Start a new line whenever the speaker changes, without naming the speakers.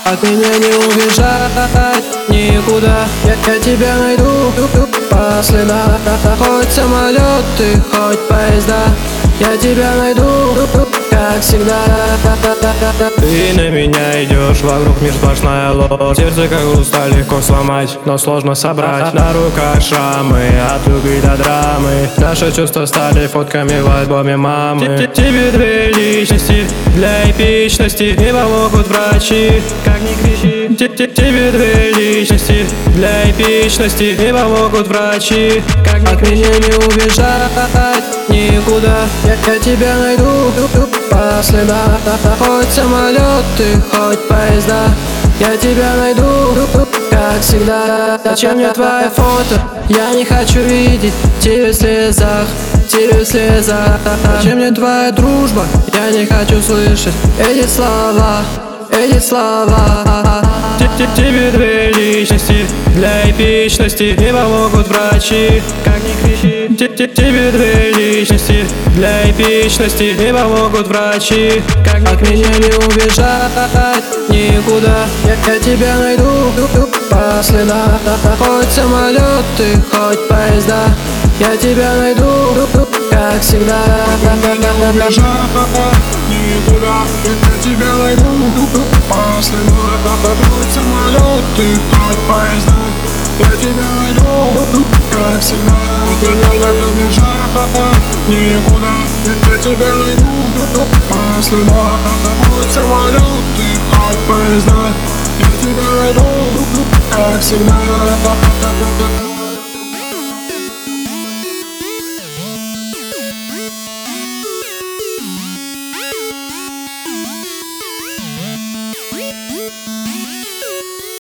От меня не убежать никуда. Я тебя найду по следам. Хоть самолеты, хоть поезда, я тебя найду, как всегда.
Ты на меня идешь, вокруг мир сплошная ложь. Сердце как груста легко сломать, но сложно собрать. На руках шрамы, от любви до драмы. Наши чувства стали фотками в альбоме мамы. Тебе две личности для эпичности не помогут врачи, как ни кричи. Тебе две личности для эпичности не помогут врачи, как ни кричи.
От меня не убежать никуда. Я тебя найду по следам. Хоть самолеты, хоть поезда, я тебя найду, как всегда. Зачем мне твое фото? Я не хочу видеть тебя в слезах, тебя в слезах. Зачем мне твоя дружба? Я не хочу слышать эти слова, эти слова.
Тебе две личности для эпичности не помогут врачи, как ни кричи. Тебе две личности для эпичности не помогут врачи, как ни кричи.
От меня не убежать никуда. Я тебя найду по следам. Хоть самолеты, хоть поезда, я тебя найду, как всегда.
Не убежать никуда. Я тебя найду по следам. Хоть самолеты, хоть поезда, я тебя найду, как всегда. Не убежать никуда. Я тебя найду по следам. Хоть самолеты, хоть поезда, я тебя найду, как всегда.